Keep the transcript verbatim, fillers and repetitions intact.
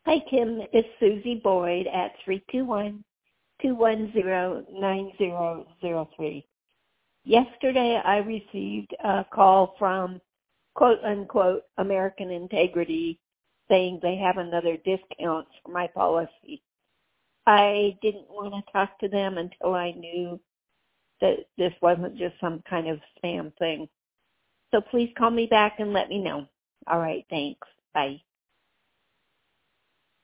Hi, Kim. It's Susie Boyd at three two one, two one zero, nine zero zero three. Yesterday, I received a call from quote-unquote American Integrity saying they have another discount for my policy. I didn't want to talk to them until I knew that this wasn't just some kind of spam thing. So please call me back and let me know. All right, thanks. Bye.